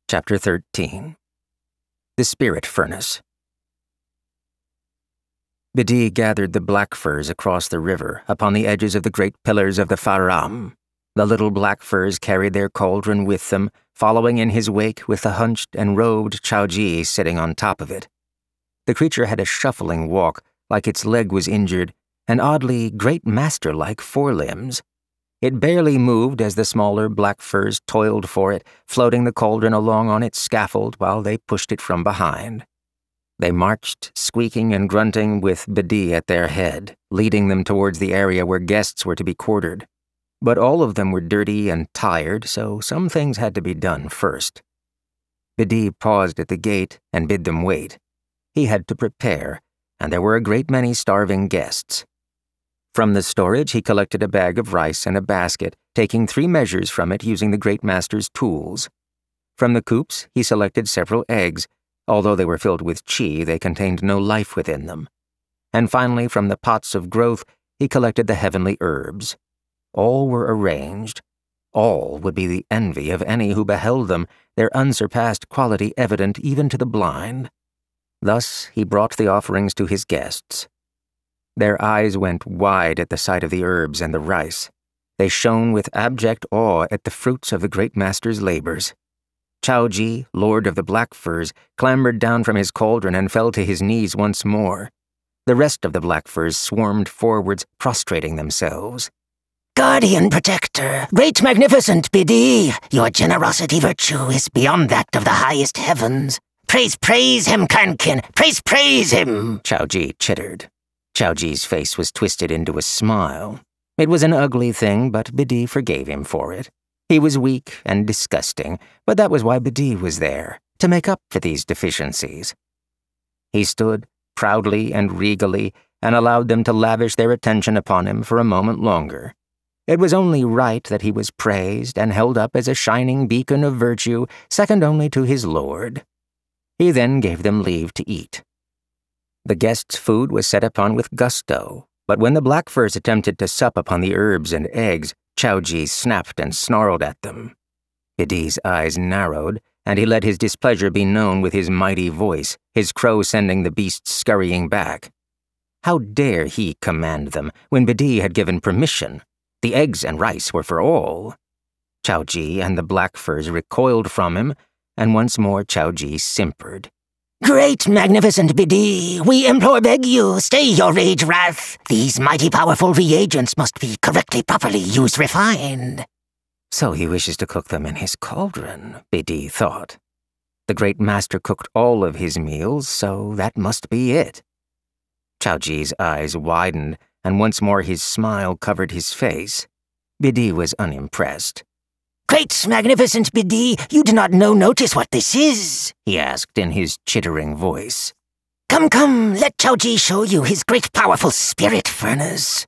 Chapter 13. The Spirit Furnace. Bidi gathered the black firs across the river upon the edges of the great pillars of the Faram. The little black firs carried their cauldron with them, following in his wake with the hunched and robed Chaoji sitting on top of it. The creature had a shuffling walk, like its leg was injured, and oddly great master-like forelimbs. It barely moved as the smaller black firs toiled for it, floating the cauldron along on its scaffold while they pushed it from behind. They marched, squeaking and grunting, with Bidi at their head, leading them towards the area where guests were to be quartered. But all of them were dirty and tired, so some things had to be done first. Bidi paused at the gate and bid them wait. He had to prepare, and there were a great many starving guests. From the storage, he collected a bag of rice and a basket, taking 3 measures from it using the Great Master's tools. From the coops, he selected several eggs. Although they were filled with qi, they contained no life within them. And finally, from the pots of growth, he collected the heavenly herbs. All were arranged. All would be the envy of any who beheld them, their unsurpassed quality evident even to the blind. Thus he brought the offerings to his guests. Their eyes went wide at the sight of the herbs and the rice. They shone with abject awe at the fruits of the Great Master's labors. Chaoji, lord of the black firs, clambered down from his cauldron and fell to his knees once more. The rest of the black firs swarmed forwards, prostrating themselves. Guardian Protector, great magnificent Bidi, your generosity virtue is beyond that of the highest heavens. Praise him, Kankin, praise him, Chaoji chittered. Chaoji's face was twisted into a smile. It was an ugly thing, but Bidi forgave him for it. He was weak and disgusting, but that was why Bidi was there, to make up for these deficiencies. He stood, proudly and regally, and allowed them to lavish their attention upon him for a moment longer. It was only right that he was praised and held up as a shining beacon of virtue, second only to his lord. He then gave them leave to eat. The guests' food was set upon with gusto, but when the black firs attempted to sup upon the herbs and eggs, Chaoji snapped and snarled at them. Bidi's eyes narrowed, and he let his displeasure be known with his mighty voice, his crow sending the beasts scurrying back. How dare he command them when Bidi had given permission? The eggs and rice were for all. Chaoji and the black firs recoiled from him, and once more Chaoji simpered. Great magnificent Bidi, we beg you, stay your rage wrath. These mighty powerful reagents must be correctly, properly used, refined. So he wishes to cook them in his cauldron, Bidi thought. The Great Master cooked all of his meals, so that must be it. Chaoji's eyes widened, and once more his smile covered his face. Bidi was unimpressed. Great magnificent Bidi, you do not notice what this is? He asked in his chittering voice. Come, let Chaoji show you his great powerful spirit furnace.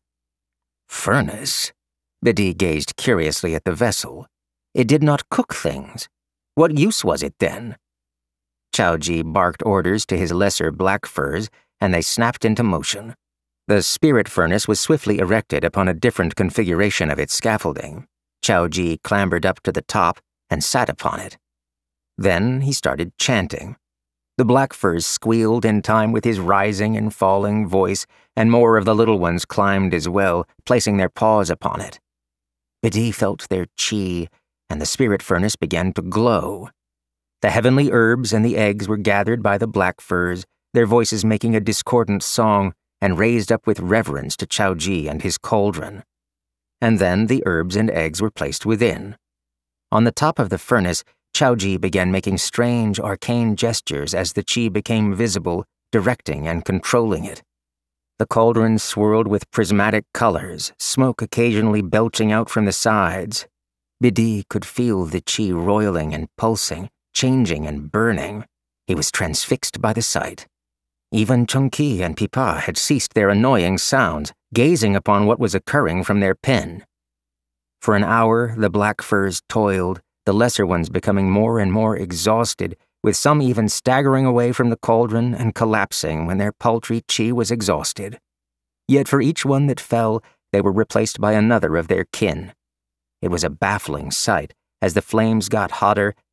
Furnace? Bidi gazed curiously at the vessel. It did not cook things. What use was it then? Chaoji barked orders to his lesser black firs, and they snapped into motion. The spirit furnace was swiftly erected upon a different configuration of its scaffolding. Chaoji clambered up to the top and sat upon it. Then he started chanting. The black firs squealed in time with his rising and falling voice, and more of the little ones climbed as well, placing their paws upon it. Bidi felt their qi, and the spirit furnace began to glow. The heavenly herbs and the eggs were gathered by the black firs, their voices making a discordant song, and raised up with reverence to Chaoji and his cauldron. And then the herbs and eggs were placed within. On the top of the furnace, Chaoji began making strange, arcane gestures as the qi became visible, directing and controlling it. The cauldron swirled with prismatic colors, smoke occasionally belching out from the sides. Bidi could feel the qi roiling and pulsing, changing and burning. He was transfixed by the sight. Even Chungki and Pipa had ceased their annoying sounds, gazing upon what was occurring from their pen. For an hour, the black firs toiled, the lesser ones becoming more and more exhausted, with some even staggering away from the cauldron and collapsing when their paltry qi was exhausted. Yet for each one that fell, they were replaced by another of their kin. It was a baffling sight, as the flames got hotter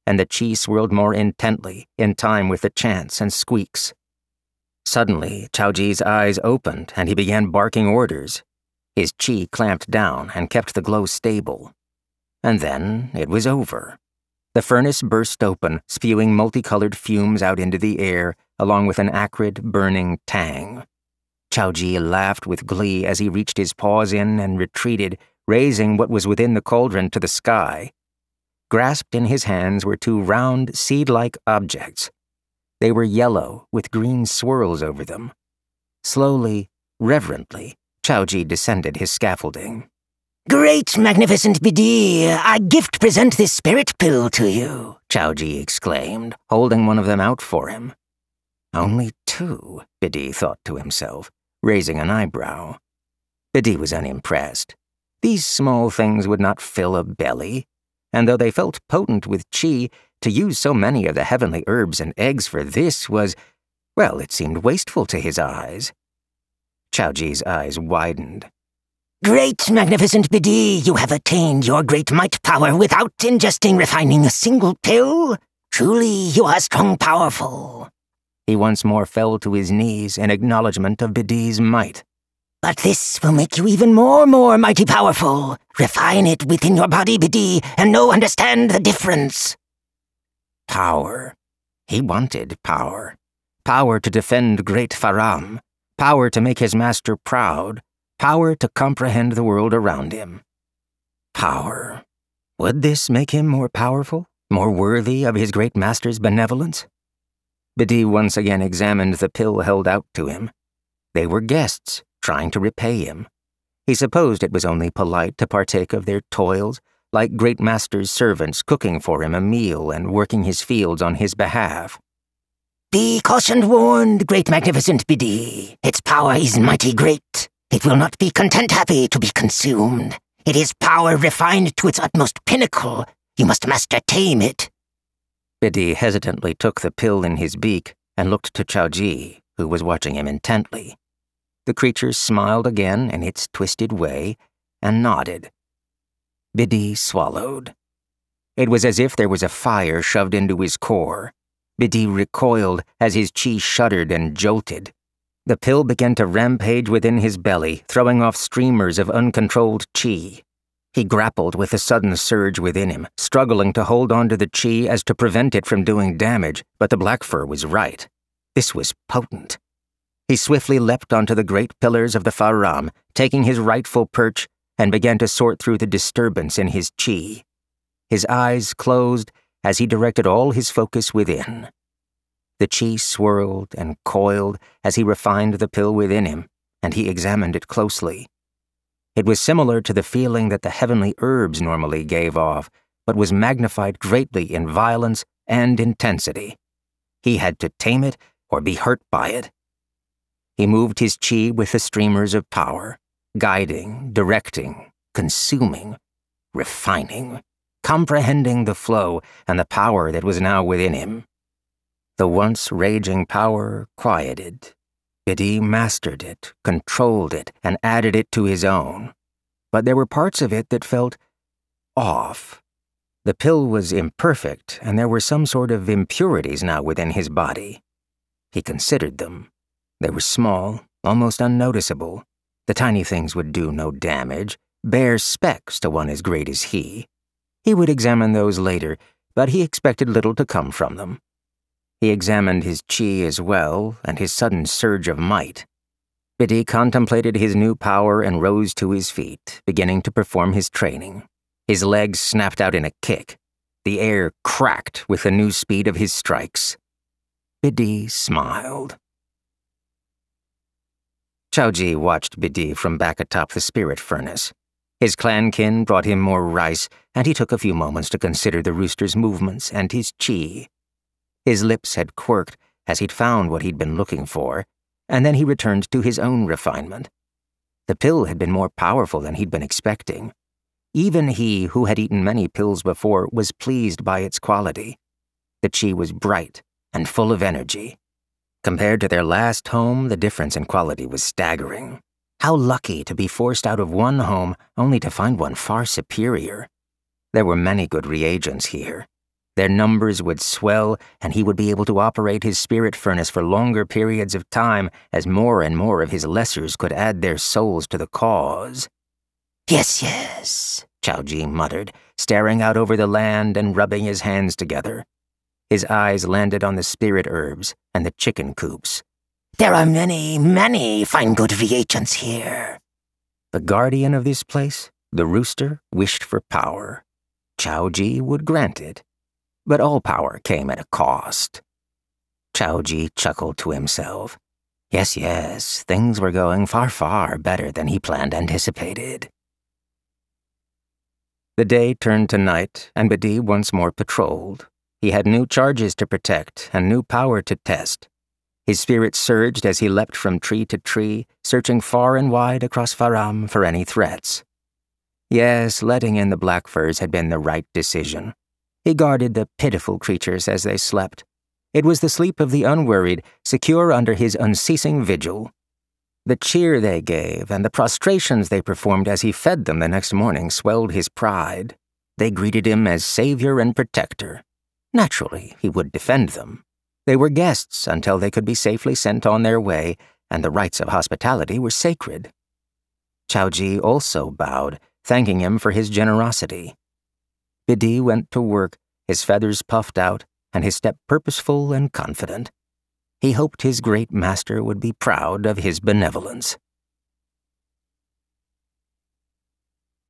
and the chi swirled more intently, in time with the chants and squeaks. Suddenly, Chaoji's eyes opened and he began barking orders. His chi clamped down and kept the glow stable. And then it was over. The furnace burst open, spewing multicolored fumes out into the air, along with an acrid, burning tang. Chaoji laughed with glee as he reached his paws in and retreated, raising what was within the cauldron to the sky. Grasped in his hands were two round, seed-like objects. They were yellow, with green swirls over them. Slowly, reverently, Chaoji descended his scaffolding. "Great, magnificent Bidi, I gift present this spirit pill to you," Chaoji exclaimed, holding one of them out for him. Only two, Bidi thought to himself, raising an eyebrow. Bidi was unimpressed. These small things would not fill a belly, and though they felt potent with chi, to use so many of the heavenly herbs and eggs for this was, well, it seemed wasteful to his eyes. Chaoji's eyes widened. "Great, magnificent Bidi, you have attained your great might power without ingesting refining a single pill? Truly, you are strong powerful." He once more fell to his knees in acknowledgement of Bidi's might. "But this will make you even more mighty powerful. Refine it within your body, Bidi, and understand the difference." Power. He wanted power. Power to defend Great Faram. Power to make his master proud. Power to comprehend the world around him. Power. Would this make him more powerful, more worthy of his great master's benevolence? Bidi once again examined the pill held out to him. They were guests, trying to repay him. He supposed it was only polite to partake of their toils, like great master's servants cooking for him a meal and working his fields on his behalf. "Be cautioned, warned, great magnificent Bidi. Its power is mighty great. It will not be content happy to be consumed. It is power refined to its utmost pinnacle. You must master tame it." Bidi hesitantly took the pill in his beak and looked to Chaoji, who was watching him intently. The creature smiled again in its twisted way and nodded. Bidi swallowed. It was as if there was a fire shoved into his core. Bidi recoiled as his chi shuddered and jolted. The pill began to rampage within his belly, throwing off streamers of uncontrolled chi. He grappled with the sudden surge within him, struggling to hold on to the chi as to prevent it from doing damage, but the black fur was right. This was potent. He swiftly leapt onto the great pillars of the Faram, taking his rightful perch, and began to sort through the disturbance in his chi. His eyes closed as he directed all his focus within. The chi swirled and coiled as he refined the pill within him, and he examined it closely. It was similar to the feeling that the heavenly herbs normally gave off, but was magnified greatly in violence and intensity. He had to tame it or be hurt by it. He moved his chi with the streamers of power, guiding, directing, consuming, refining, comprehending the flow and the power that was now within him. The once raging power quieted. Bidi mastered it, controlled it, and added it to his own. But there were parts of it that felt off. The pill was imperfect, and there were some sort of impurities now within his body. He considered them. They were small, almost unnoticeable. The tiny things would do no damage, bare specks to one as great as he. He would examine those later, but he expected little to come from them. He examined his chi as well, and his sudden surge of might. Bidi contemplated his new power and rose to his feet, beginning to perform his training. His legs snapped out in a kick. The air cracked with the new speed of his strikes. Bidi smiled. Chaoji watched Bidi from back atop the spirit furnace. His clankin brought him more rice, and he took a few moments to consider the rooster's movements and his chi. His lips had quirked as he'd found what he'd been looking for, and then he returned to his own refinement. The pill had been more powerful than he'd been expecting. Even he, who had eaten many pills before, was pleased by its quality. The chi was bright and full of energy. Compared to their last home, the difference in quality was staggering. How lucky to be forced out of one home only to find one far superior. There were many good reagents here. Their numbers would swell, and he would be able to operate his spirit furnace for longer periods of time as more and more of his lessers could add their souls to the cause. Yes, yes, Chao-Ji muttered, staring out over the land and rubbing his hands together. His eyes landed on the spirit herbs and the chicken coops. There are many, many fine good reagents here. The guardian of this place, the rooster, wished for power. Chao-Ji would grant it. But all power came at a cost. Chao-Ji chuckled to himself. Yes, yes, things were going far, far better than he planned anticipated. The day turned to night, and Bidi once more patrolled. He had new charges to protect and new power to test. His spirit surged as he leapt from tree to tree, searching far and wide across Faram for any threats. Yes, letting in the Blackfurs had been the right decision. He guarded the pitiful creatures as they slept. It was the sleep of the unworried, secure under his unceasing vigil. The cheer they gave and the prostrations they performed as he fed them the next morning swelled his pride. They greeted him as savior and protector. Naturally, he would defend them. They were guests until they could be safely sent on their way, and the rites of hospitality were sacred. Chao-Ji also bowed, thanking him for his generosity. Bidi went to work, his feathers puffed out, and his step purposeful and confident. He hoped his great master would be proud of his benevolence.